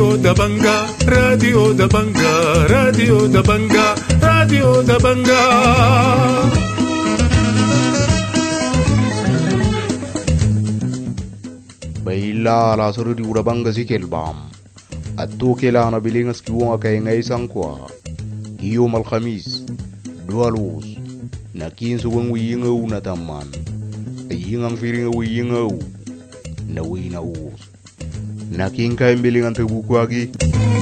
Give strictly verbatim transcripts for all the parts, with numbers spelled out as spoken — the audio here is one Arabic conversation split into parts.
Radio da Banga, Radio da Banga, Radio da Banga, Radio da Banga. Baila la suru di uda banga si kelbam. Atto kela na bilingas kiwong kay ngay sangkwa. Kiyom al-Khamis, dualus. Nakin suwang wiyingaw na taman. Ayingang firingaw wiyingaw. Nawi na us. Nakin kay bilingan tabukwagi.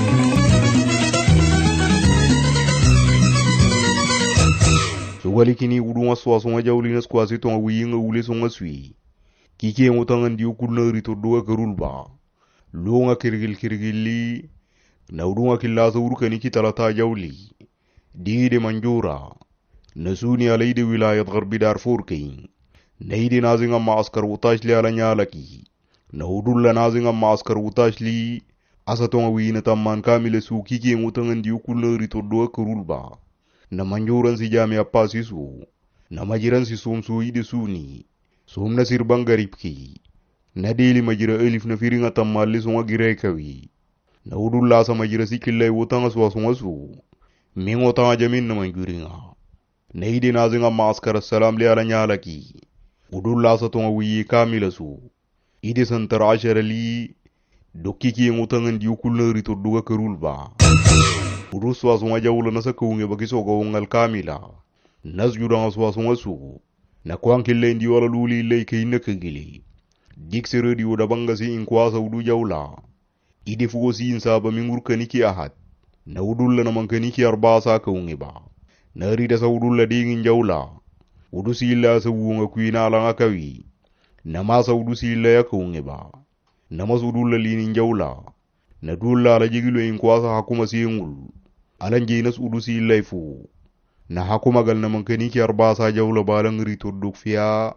Suwali kini udunga swasonga jaulinas kwasi tonga wiyingaw ule songa swi. Kiki ngutangan di ukul na rito doa kerulba. Lunga kirgil kirgili. Na udunga kilasa urukani kitalata jauli. Dide manjura. Nasuni alaide wilayat gharbi Darfur kain. Naide nazinga ma askar utashli ala nyalaki. Nahudulla nazinga ma askar utashli. Asatonga wina tamman kamile su kiki ngutangan di ukul na rito doa kerulba. Na manjuran si jami apasi su. Na majiran si sumsu ide suni. Sumna sirbang garipki. Nadili majira elif na firinga tamali sunga girekawi. Na udulla sa majira sikillay wutanga suwa sunga su. Mingo tanga jamin na manjuringa. Naidi nazinga maaskara salam li ala nyalaki. Udulla sa tunga wiyi kamila su. Ide santar ashara li. Dokiki yung utangan di ukul na rito duga kerulba. Udu suwa sunga jawula nasa kuunge bakisoga ungal kamila. Nas judanga suwa sunga su. Na kwang kille ndi wala luli ilay kay nakagili. Diksere di uda banga si inkwasa udu jawla. Ide fugo si insaba mingur kaniki ahad. Na udulla na mankaniki arbasa kaungi ba. Na rida sa udulla dingin jawla. Udu si illa sa uunga kuina alanga kawi. Na masa udu si illa ya kaungi ba. Na mas udulla linin jawla. Na dulla ala jigilo inkwasa hakuma si ingul. Alan jinas udu si illa ifu. Na hakumagal na mankaniki arbasa jawla balang rito dukfia.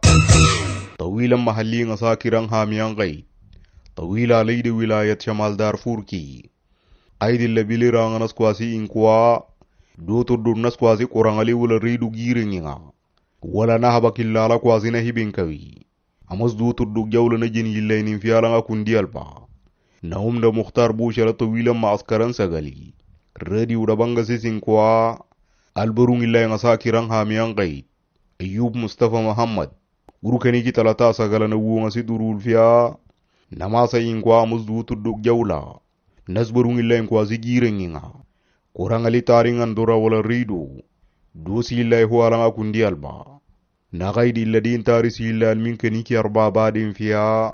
Tawilan mahalli nga sakirang hamiyang kay. Tawila layde wilayat Shamal Darfur ki. Aydil labilirang nas kwasi inkwa. Dotor dur nas kwasi korangali wala ridu giring nga. Wala na habakillala kwasi na hibinkawi. Amas dotor duk jawla na jin yillay ninfiyala nga kundial pa. Na umda Mukhtar Bushara tawilan maaskaran sagali. Redi udabanga sisinkwa. Albarung illay nga sakirang hamiyang kay. Ayub Mustafa Muhammad. Urukani kitalata sagala na wuwa nga si durul fiya. Namasa inkwa musdutu duk jawla. Nasbarung illa inkwa si gireng nga. Kurang alitaring andora wala rido. Dosi illa ihuala nga kundi alba. Nakaidi illa din tari si illa alminkani ki arba badin fiya.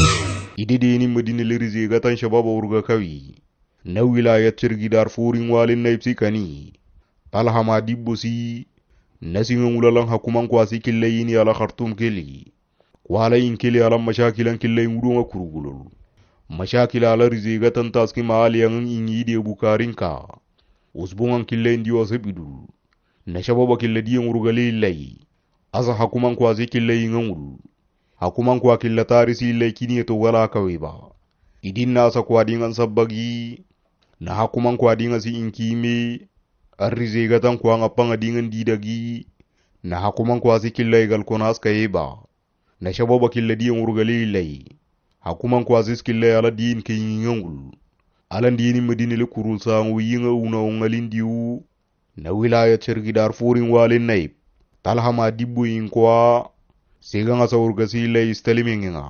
Ididini madini lirizi gatan shababa urga kawi. Na wilayat cirgi Darfuring walin na ipsikani. Talhama dibbo si. Nasingang ulalang hakuman kwa si kilayini ala Khartoum kili. Wala in kili ala mashakilan kilay udunga kurugulol. Mashakila ala rizigatan taski maali yang ingidi bukarin ka. Usbungang kilay ndiwa sabidul. Nashababa kiladi yang urugali ilay. Asa hakuman kwa si kilay ngangul. Hakuman kwa kilatari si ilay kini eto wala kawiba. Idin nasa kwa dingan sabagi. Na hakuman kwa dingan si inkime. Arrizegatan kwa ngapanga dingan didagi. Na hakuman kwa si killay galkonas kayeba. Na shababa killadi yung urgali ilay. Hakuman kwa si killay ala din kayingangul. Alan dini madinili kurul sa nguyinga una ungalin diu. Na wilayat cirgi Darfuring walin naib. Talhama dibbu inkwa. Sega nga sa urgasi ilay istalimingi nga.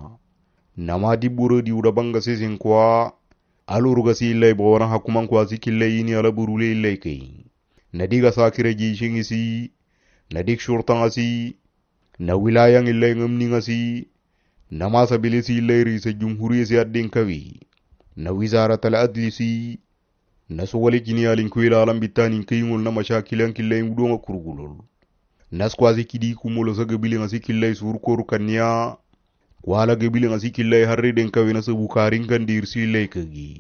Nama dibbu redi udabanga sisinkwa. Al urgasi ilay bawana hakuman kwa si killay ini ala burule ilay kayin. Nadiga sakira jishingi si, nadik shurtanga si, na wilayang ilay ngamni nga si, na masabili si ilay ri sa jumhuri si adding kawi, na wizara tala adli si, na suwali kini aling kuila alam bitanin kayungol na masyakilang kilay udo nga kurugulol. Nas kwazi kidi kumulo sa gabili nga si kilay surkor kanya, wala gabili nga si kilay harri den kawi na sa bukaring kandir si ilay kagi.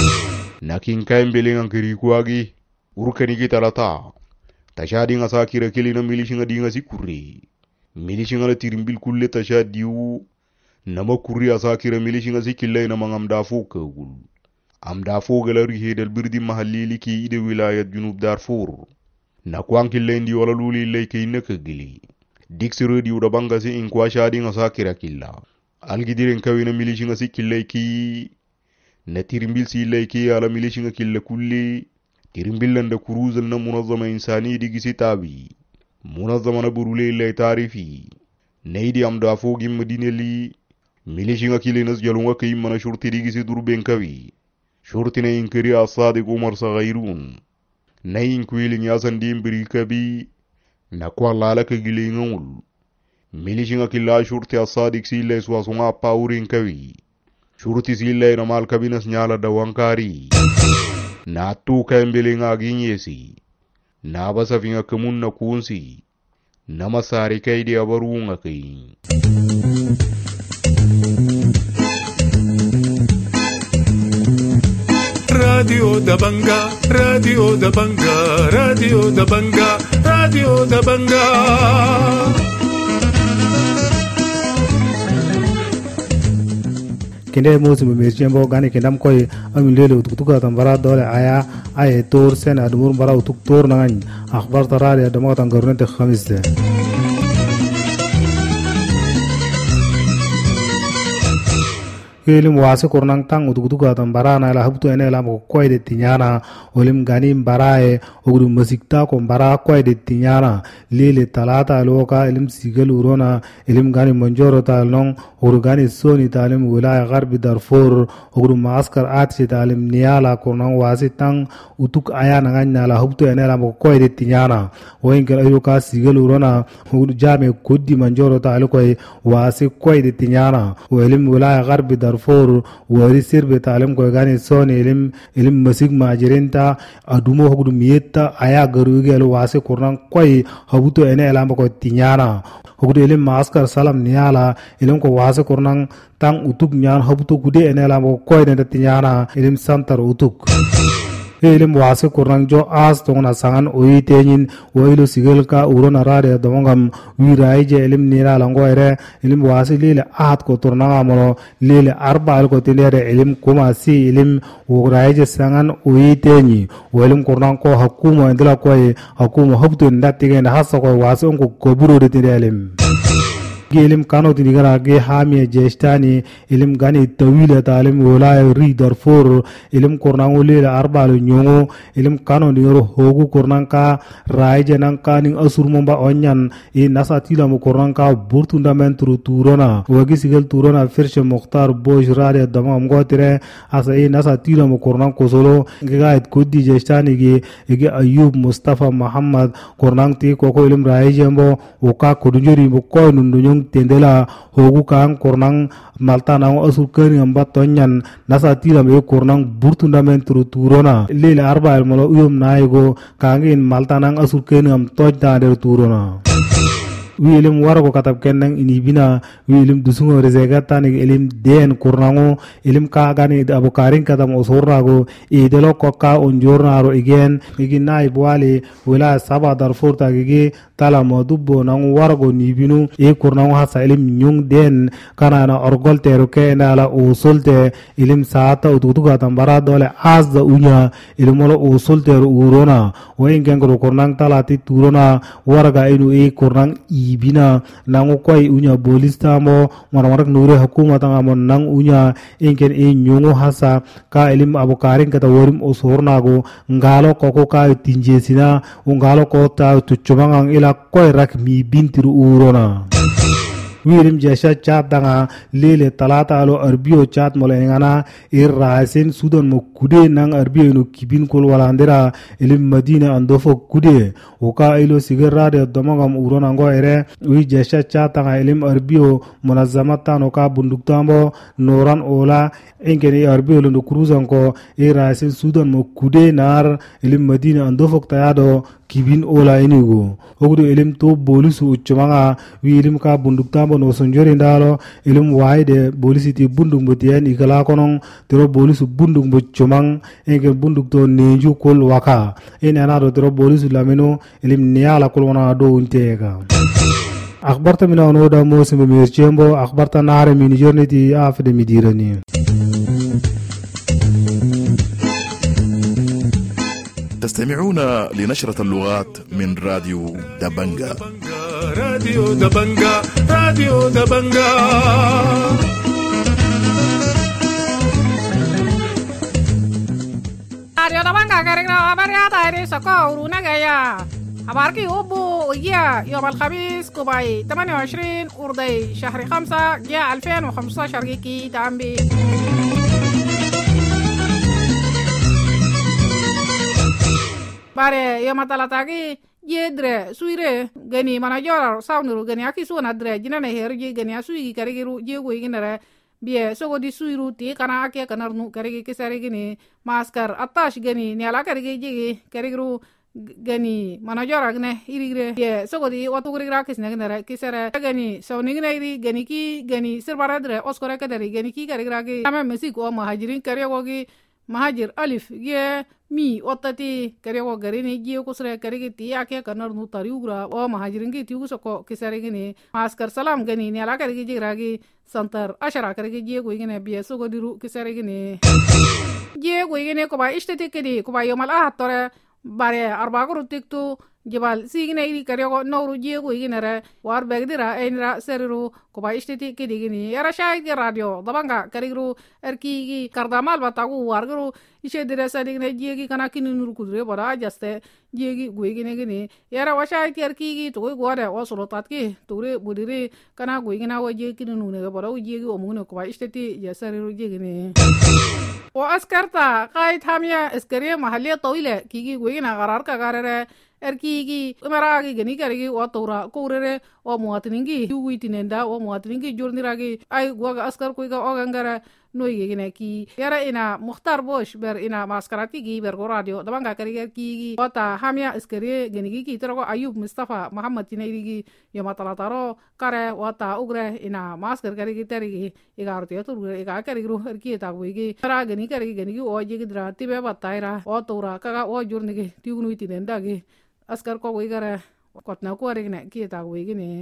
Naking kaimbili nga kirikuagi, urukani kitalata. Tashadi nga sakira kili na milishi nga di nga si kuri. Milishi nga la tirimbil kulle tashadiu. Nama kuri asakira milishi nga si kilay na mga amdafo kagul. Amdafo gala rihedal birdi mahalili ki ide wilayat junub Darfur. Na kwang kilay ndi wala luli ilay kay nakagili. Diksiro di udabanga si inkwa shadi nga sakira killa. Algidiren kawi na milishi nga si kilay ki. na tirimbil sillay ke ala milishinga killa kulli tirimbil da kuruzal na munazzama insani digi sitabi munazzama na burule illay tarifi naydi am da fogi madineli milishinga kille nas jalunga kay mana shurti digi si durben kawi shurti na inkiri asadiq umar saghairun nayin kwilin yasan dimbiri kabi na kwa lalaka gile ngul milishinga killa shurti asadiq sillay swasunga paurin kawi shurti sillay na mal kabinas nyala da wankari na tu kembele nga ginyesi na basa finga kamun na kunsi na masari kai di abarunga kai Radio da Banga, Radio da Banga, Radio da Banga, Radio da Banga. Kende musu memerjembo gani kendam koy amilele utukutuka tambara dole aya ay tor sen admur bara utuk tor nangan akhbar tarari adamo tangarune te khamis de Kelim wase kornang tang utukutuka tambara na la habtu ene la mo koy de tinyana olim gani barae ogru musikta ko bara koy de tinyana lele talata loka elim sigal urona elim gani monjoro talong Organi soni talim wilaya garbi Darfur ogru maaskar atsi talim niala kornang wasi tang utuk aya nangan nala hubtu enela mo koy de tinyana oinkel ayuka sigal urona ogru jame kuddi manjoro talu koy wasi koy de tinyana welim wilaya garbi Darfur wari sirbe talim koy gani soni elim elim masig majirinta adumo ogru mietta aya garugel wasi kornang koy hubtu enela mo koy tinyana ogru elim maaskar salam niala elim ko wasi kornang tang utuk nyan habutu gude enela mo koy de tinyana elim santar utuk elim wase kornang jo as tongna sangan oyi tenin oilu sigelka urona rade domongam wiraije elim nira lango ere elim wase lele at ko tornanga mono lele arba al ko tinere elim kuma si elim uraije sangan oyi teni elim kornang ko hakuma ndila koy hakuma habtu ndatige na hasa ko wase onko koburo de tinelem ilim kano tinigara ge hami jestani ilim gani tawila talim wolaya ri Darfur ilim kornang ulila arbalo nyongo ilim kano ningoro hogu kornang ka raije nang kaning asur momba onyan e nasa tila mo kornang ka burtunda mentru turona wagi sigel turona firshe Mukhtar Bosh rade dama mgotire asa e nasa tila mo kornang kosolo ngega et kuddi jestani ge ege Ayub Mustafa Muhammad kornang ti koko ilim raije mbo oka kudunjuri mo koy nundunyo tendela hogu kang kornang malta nang asul kani amba tonyan nasa tila me kornang burtunda mentru turona lele arba el molo uyum naigo kangin malta nang asul kani am tojda der turona wilim warago katab kenang inibina wilim dusungo rezegata ni elim den kornango elim ka gani abukarin katam osorrago idelo kokka onjornaro igen igina ibwali wala saba Darfur tagigi tala modubbo nang warago nibinu e kornango hasa elim nyung den kana na orgol teroke ndala usulte elim saata ututuga tambara dole azda unya elimolo usulte urona wengengro kornang talati turona waraga inu e kornang ibina nangu koy unya bolista mo maramarak nure hukuma tanga mo nang unya inken e nyongo hasa ka elim abukarin kata worim osornago ngalo koko ka tinjesina ngalo ko ta tuchumangang ila koy rak mi bintiru urona wirim jesha chat danga lele talata alo arbio chat molengana irrasin sudan mo kude nang arbio no kibin kol walandera elim madina andofo kude oka ilo sigarade domagam urona ngo ere wi jesha chat danga elim arbio munazzamata no ka bunduktambo noran ola engeni arbio lo cruzan ko irrasin sudan mo kude nar elim madina andofo tayado kibin ola inigo ogdo elim to bolisu uchmanga wi elim ka bunduktambo no sonjori ndalo elim waide bolisiti bundung botian igala konon tero bolisu bundung bo chomang enge bunduk to neju kol waka ene anado tero bolisu lameno elim niala kol wana do untega akhbarta mina ono da mosim merchembo akhbarta nare mini jorniti afde midirani تستمعون لنشرة اللغات من راديو دبنجا راديو دبنجا راديو دبنجا Radio Dabanga Karigna Abariata Risako Runagaya أباركي أبو ويا يوم الخميس كوباي ثمانية وعشرين أردي شهر خمسة جاء ألفين وخمسة عشر جيكي تعمبي باري يوم الثلاثاء يدري سويرة غني مناجور ساونرو غني أكي سونا دري جنانا هيرجي غني أسوي كاريجرو جيو يجنرا بيه سوغو دي سويرو تي كنا أكي كنرنو كاريجي كساري غني ماسكر أتاش غني نيالا كاريجي جيجي كاريجرو gani manajora gne irigre ye sogodi watugrigra kisne gnere kisere gani sawnigne iri gani ki gani sirbaradre oskore kadari gani ki karigra ki ame mesiko mahajirin karego gi mahajir alif ye mi otati karego garini gi kusre karigi ti ake kanar nu tariugra o mahajirin gi ti usoko kisere gni maskar salam gani ne ala karigi jigra gi santar ashara karigi gi go gine biye sogodi ru kisere gni gi go gine ko ba ishtati kedi ko ba yomal ahatore bare arbaquru tiktu jibal sigine iri karego noru jego iginere war begdira enra seriru koba ishtiti kidigini era shayid radio dabanga karigru erkigi kardamal batagu wargru ishe dire sadigine jegi kana kinunur kudre bara jaste jegi guigine gini era washayid erkigi to gore wasolotatki tore budire kana guigina waje kinunune bara jegi omune koba ishtiti jasariru jegini وأسكرتا قايد حامية اسكرية محلية طويلة كيكي وينا غرار كغارة erkigi umaraagi gani karigi wa tora kourere wa muatiningi huwi tinenda wa muatiningi jurniragi ay gwaga askar kuiga ogangara noige gine ki yara ina mukhtar bosh ber ina maskarati gi ber go radio dabanga karigi ki wata hamya iskari gani ki tero ayub mustafa muhammad tinairigi yoma talataro kare wata ugre ina maskar karigi terigi igarti atur iga karigi ru erki ta wigi tara gani karigi gani o jigi dra tibe bataira wa tora kaga o jurnigi tiugnu tinenda gi askar ko wigara kotna ko regna kita wigine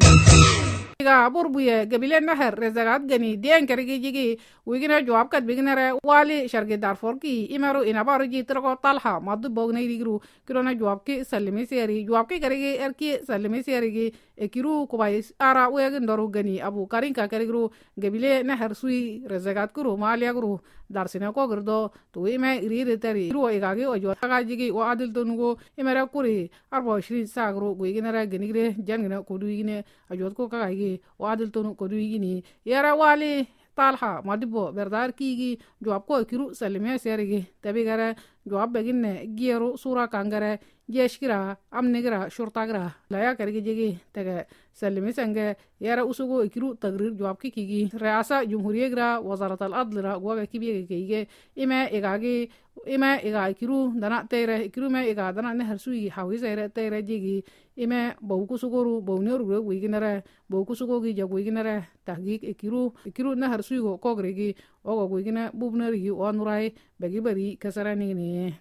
ga burbuye gabile nahar rezagat gani den kergi jigi wigine jawab kat bignere wali sharge darfor ki imaru inabaru ji trako talha madu bogne digru kirona jawab ki sallimi seri jawab ki kergi erki sallimi seri ekiru ko bay ara wegen doru gani abu karin ka kergru gabile nahar sui rezagat kuru malia guru darsina ko gerdo to ime irire tari ru igagi ojo ga jigi wa adil tonugo imera kuri arba ishrin sagru guiginara genigre jangina ko duigine ajot ko kagagi wa adil tonu ko duigini yara wali talha madibo berdar kigi jawab ko kiru salime serigi tabigara jawab beginne giero sura kangare jeshkira amnegra shurtagra laya karigi jigi tege salime sange yara usugo kiru tagrir jawab kigi reasa jumhuriyegra wazarat al adlra gwaga kibiye kige ime egagi ime ega kiru dana tere kiru me ega dana ne harsui hawi zaire tere jigi ime bauku suguru bauneru gwe wiginare bauku sugogi jagwiginare tahgik kiru kiru ne harsui go kogregi ogo gwigine bubnari onurai bagi bari kasarani ni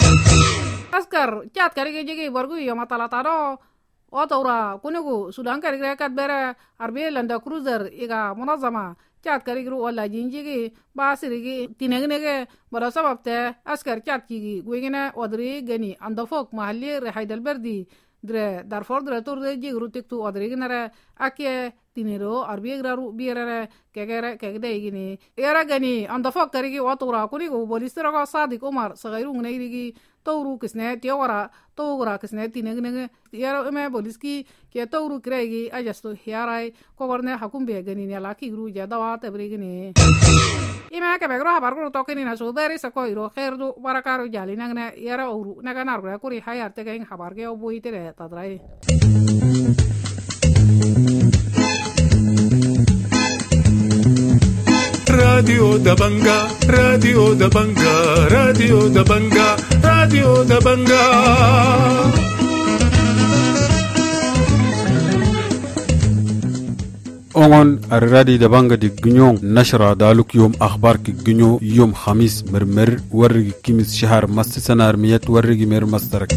askar chat karige jigi bargu yo matalataro otora kunugu sudan karige kat bere arbe landa cruiser iga munazama chat karigru wala jinjigi basirigi tinegnege bara sababte askar chat kigi gwigine odri gani andafok mahalli rehaidal berdi dre darfor dre turde jigru tiktu odri ginare ake tinero arbigraru birere kegere kegde igini era gani andafok karigi otora kunigu bolistero sadik umar sagairu ngeirigi tawru kisne tiawara tawra kisne tinegnege yaro eme boliski ke tawru kregi ajasto hiarai kogorne hakumbe gani ne laki gru jadawa tabrigini ima ke begro habar gru tokini na sudari sako iro khairdu barakaro jali nagne yara uru naga nargre kuri hayar te gain habar ge obuitere tadrai Radio Dabanga, Radio Dabanga, Radio Dabanga, Radio Dabanga. أون الرادي دبانغ دي جنيو نشرة دالوك يوم أخبار كي جنيو يوم خميس مرمر ورق كيمس شهر مستسنا أرميات ورق مير مسترك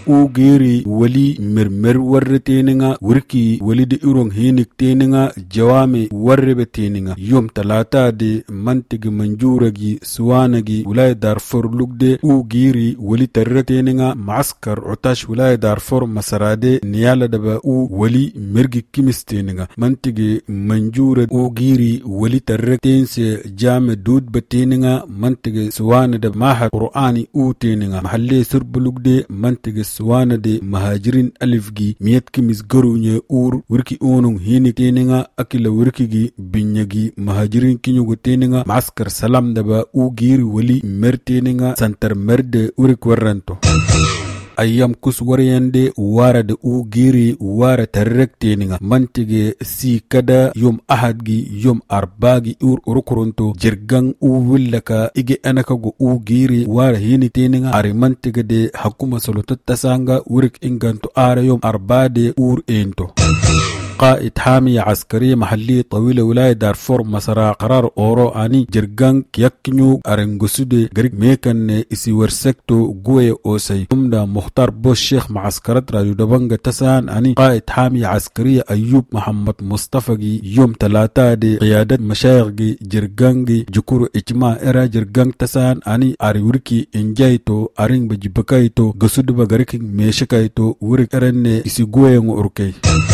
u giri wali mirmir warre teninga wurki wali de urong hinik teninga jawame warre be teninga yom talata de mantige manjuragi suwanagi wilaya Darfur lugde u giri wali tarre teninga maaskar utash wilaya Darfur masarade niyala daba u wali mirgi kimis teninga mantige manjura u giri wali tarre tense jame dud be teninga mantige suwana de mahad qur'ani u teninga mahalle surbulugde mantige suwana de mahajirin alifgi miyat kimis garunye ur wurki onung hini teninga akila wurkigi binyagi mahajirin kinyugo teninga maskar salam daba u giri wali mer teninga santar merde urik warranto ayyam kus wariyande wara da u giri wara tarrek teninga mantige si kada yom ahadgi yom arbagi ur urukurunto jirgang u willaka ige anaka go u giri wara hini teninga ari mantige de hakuma solotattasanga urik inganto ara yom arbade ur ento قائد حامية عسكرية محلية طويلة ولاية دارفور مسارا قرار أورو آني جرغان كيكنيو أرنغسودي غريق ميكان إسي ورسكتو قوية أوسي أمدا مختار بوش شيخ معسكرات راديو دبنغ تسان آني قائد حامية عسكرية أيوب محمد مصطفى يوم تلاتة دي قيادة مشايخ جرغان جكور إجماع إرا جرغان تسان آني أريوركي إنجايتو أرنغ بجبكايتو غسود بغريق ميشكايتو ورق أرن إسي قوية أوركي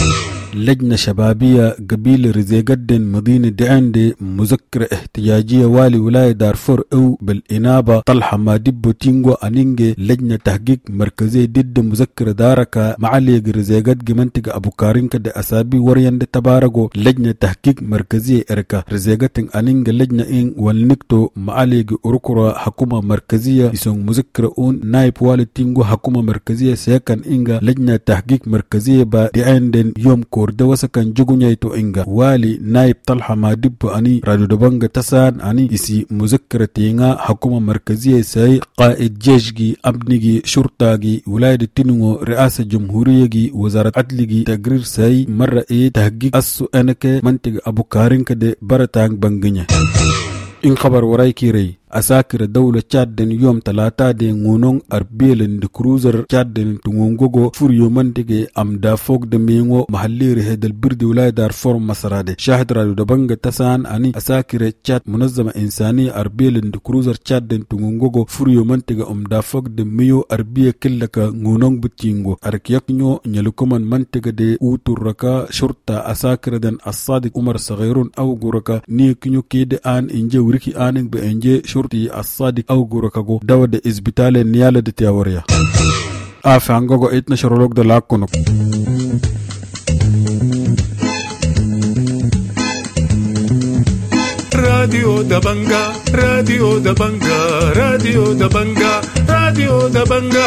لجنة شبابية قبيل رزيقدن مدينة دعندي مذكرة احتياجية والي ولاية دارفور او بالإنابة طلحة ما دبو تينغو أنينجي لجنة تحقيق مركزية ضد مذكرة داركا معاليق رزيقد منطقة أبو كارين كده أسابي وريان دي تبارغو لجنة تحقيق مركزية إركا رزيقدن أنينجي لجنة إن والنكتو معاليق أركرة حكومة مركزية يسون مذكرة اون نايب والي تينغو حكومة مركزية سيكن إنغا لجنة تحقيق مركزية با دعندن يوم كو da wasa kan jugunyayto inga wali naib talha ma dibbo ani radio dabanga tasan ani isi muzakkara tinga hakuma markaziya sai qaid jeshgi abnigi shurtagi wilayat tinungo riasa jumhuriyagi wazarat adligi tagrir sai marra e tahqiq asu anake mantiga abu karin kade baratang banginya in khabar waray kirey asakira dawla chadden yom talata de ngunong arbelen de cruiser chadden tungongogo furiyo mantige amda fog de mengo mahalli rehedel birdi wilaya Darfur masarade shahid radio dabanga tasan ani asakira chad munazzama insani arbelen de cruiser chadden tungongogo furiyo mantige amda fog de meyo arbiya killaka ngunong butingo arkiyaknyo nyalukuman mantige de uturaka shurta asakira den as-sadiq umar saghirun aw guraka ni kinyo kede an inje wuriki aning be inje شرطي الصادق أو غوركاغو داود إزبتال نيالة دتياوريا آفانغوغو إتنا شرولوك دلاكونو راديو دبنجا راديو دبنجا راديو دبنجا راديو دبنجا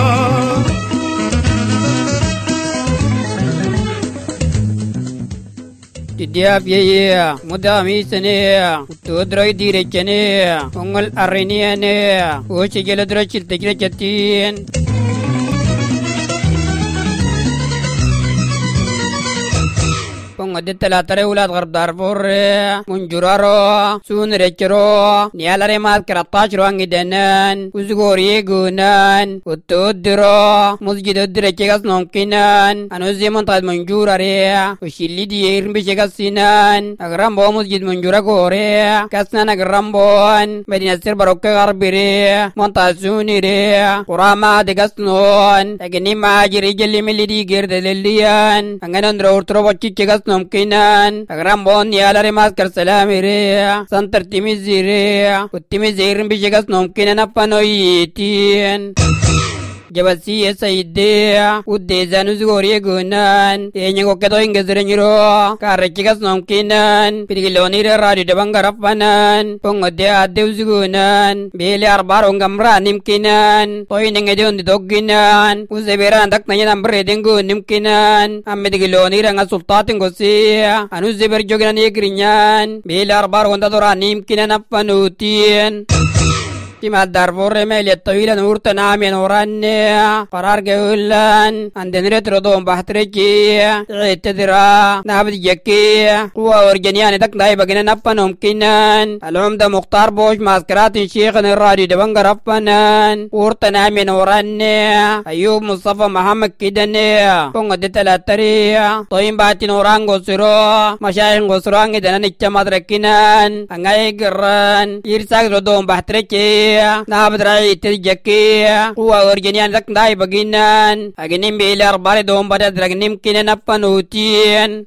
Tidiap ye mudami sene utodroy direchane ongal areniane o chigela drochil tegre chatin ponga de talatare ulad garb Darfur munjuraro sun rechro nialare mat karatachro angidenan uzgori gunan utodro musjid drechegas nomkinan anuzimon tad munjurare ushilli dier bichegas sinan agrambo musjid munjura gore kasnan agrambon medina sir barokka garbire montasunire qurama de gasnon tagni majiri jelli milidi gerdelelian anganandro urtro bochichegas ممكنان أغرامبون يالاري ماسكر سلامي ريا سنتر تيميزي ريا وتيميزي رمبيشيغاس ممكنان أفانويتين جبسي سيديا وديزانو زغوري غونان تينيغو كدو انجزرنيرو كارچيغاس نمكنان بيدغلوني راديو دبنغا رفانان بونغدي ادو زغونان بيلي اربارو غمرا نمكنان توينغي دون دوغينان وزبيران دكنيا نمبر دينغو نمكنان امدغلوني رنغا سلطاتين غوسي انو زبير جوغنان يغرينان بيلي اربارو غندا دورا نمكنان افانوتين كما دارفور ميل الطويلة نورتا نامي نوراني قرار قولان عندن ريترو دوم بحتركي عيد تدرا نابد جكي قوة ورجنيان دك داي بقنا نفنهم كنان العمدة مختار بوش ماسكرات شيخنا الراديو دبنغ رفنان ورتا نامي نوراني أيوب مصطفى محمد كدني بونغ دتلاتري طوين باتي نوران غسرو مشايخ غسرو عنه دنا نجمع دركنان عناي قران يرساق ردوم بحتركي نابد رأي تجكي قوة ورجنيان دك داي بقنان أجنم بيلار باري دوم بدأ دركنم كنا نفنوتين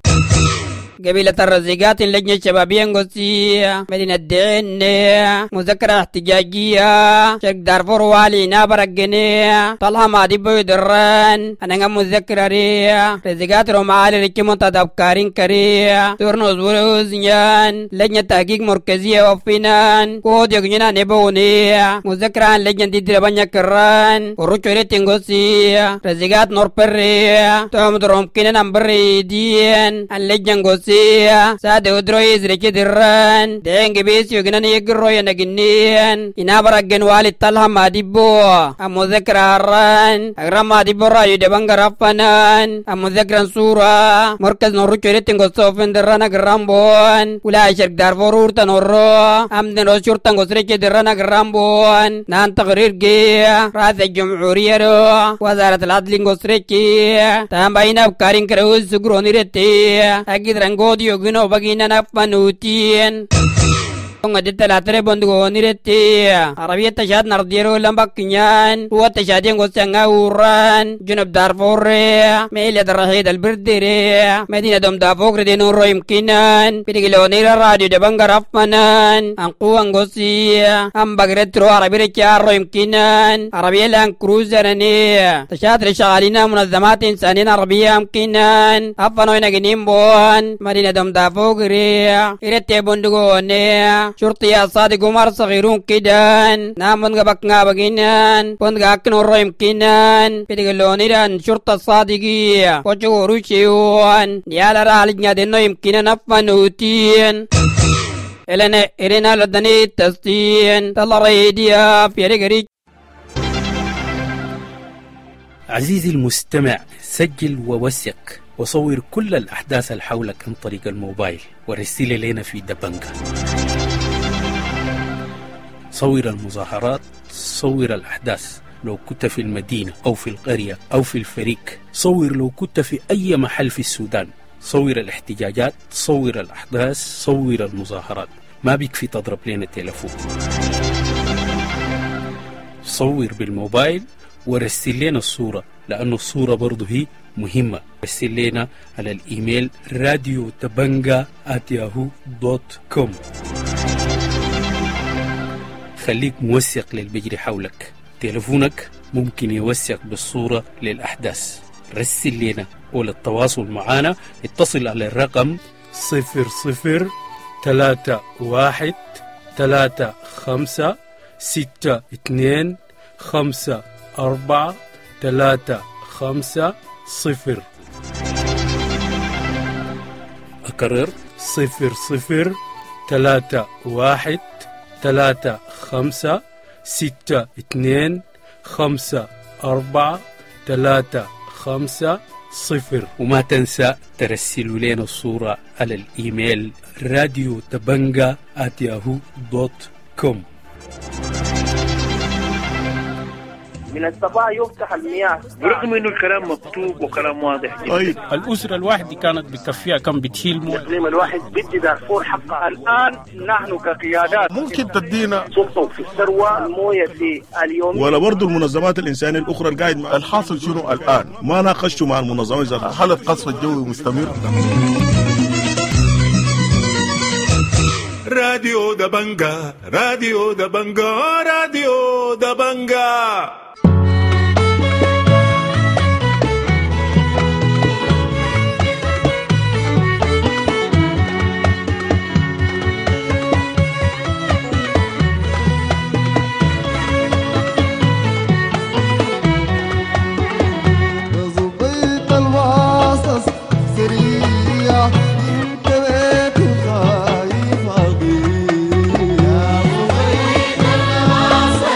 قبيلة الرزيقات اللجنة الشبابية نغسية مدينة دين مذكرة احتجاجية شرق دارفور والي نابر الجنيه طلها مادي بيدران أنا مذكرة ريا رزيقات رومالي ريكي منتدب كارين كريا تورنوز وروزنيان لجنة تحقيق مركزية وفنان كود يغنينا نبوني مذكرة لجنة دي دربانيا كران وروچو ريتي نغسية رزيقات نور بريا تومد رومكينا نمبري دين اللجنة نغسية سادة ودرويز ريكي دران دين جبيس يغنان يقرو ينقنين إنابر الجن والي طلها مادي بو أمو ذكر هران أغرام مادي بو رايو دبان غرفنان أمو ذكران سورة مركز نورو چوريتين غصوفن دران أغرام بوان ولا شرق دارفور ورطا نورو أمدن رو شورتان غصريكي دران أغرام بوان نان تغرير جي راث الجمهورية رو وزارة العدلين غصريكي تام باينا بكارين كروز سقروني رتي أكيد رنغودي يغنو بغينا نفنوتين ngajit latere bondugo nireti Arabia tashad nardiro lambak kinyan huwa tashadin gosanga uran junub Darfur meile darahid albirdire medina dom Darfur de nuro imkinan pidigilo nira radio de bangarafmanan anqu angosi ambagretro Arabia charo imkinan Arabia lan cruiserani tashad rishalina munazzamat insanin Arabia imkinan afano inaginimboan medina dom Darfur irete bondugo ne شرطي صادق عمر صغيرون كدان نامن غبك غابغينان بند غاكن رويم كينان بيدغلوني دان شرطة صادقية وجو روشيوان يالا رالجنا دينو يمكننا نفنوتين إلنا إرنا لدني تستين تلا ريديا في رجري. عزيزي المستمع، سجل ووثق وصور كل الأحداث اللي حولك عن طريق الموبايل ورسل لنا في دبنجا. صور المظاهرات، صور الأحداث لو كنت في المدينة أو في القرية أو في الفريق، صور لو كنت في أي محل في السودان، صور الاحتجاجات، صور الأحداث، صور المظاهرات. ما بيكفي تضرب لنا التلفون، صور بالموبايل ورسل لنا الصورة، لأنه الصورة برضو هي مهمة. رسل لنا على الإيميل راديو دبنجا آت ياهو دوت كوم. خليك موثق للبجري حولك، تلفونك ممكن يوثق بالصورة للأحداث. رسل لنا وللتواصل معنا اتصل على الرقم صفر صفر ثلاثة واحد ثلاثة خمسة ستة اثنين خمسة أربعة ثلاثة خمسة صفر. أكرر صفر صفر ثلاثة واحد ثلاثة خمسة ستة اثنين خمسة أربعة ثلاثة خمسة صفر. وما تنسى ترسلوا لنا الصورة على الإيميل راديو دبنجا آت ياهو دوت كوم. من الصباح يفتح المياه برغم انه الكلام مكتوب وكلام واضح. طيب الأسرة الواحدة كانت بكفيها كم بتشيل مويه؟ تقريبا الواحد بدي دارفور حقها. الآن نحن كقيادات ممكن تدينا سلطة في الثروة المويه في اليوم ولا برضو المنظمات الإنسانية الأخرى القاعد مع الحاصل شنو الآن؟ ما ناقشتوا مع المنظمات هل القصف الجوي مستمر؟ راديو دبنجا راديو دبنجا راديو دبنجا. What's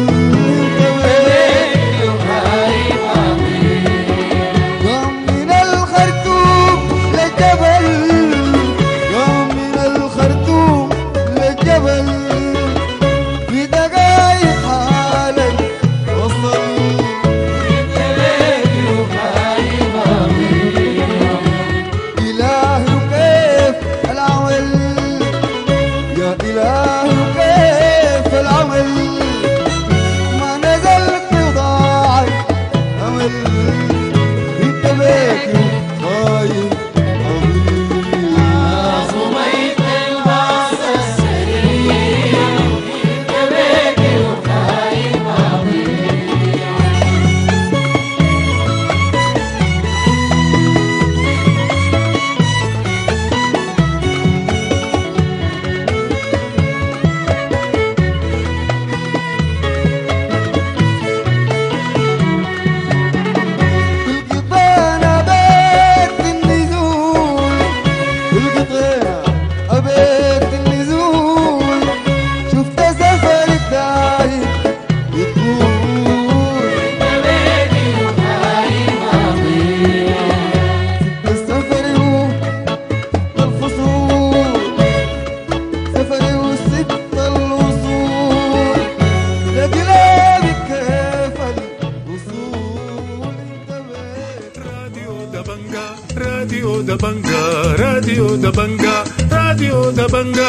راديو دبنجا راديو دبنجا راديو دبنجا.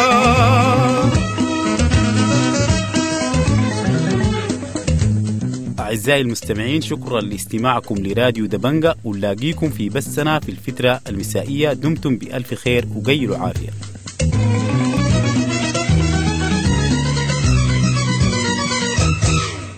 أعزائي المستمعين، شكرا لاستماعكم لراديو دبنجا، ونلاقيكم في بثنا في الفترة المسائية. دمتم بألف خير وقيلوا عافية.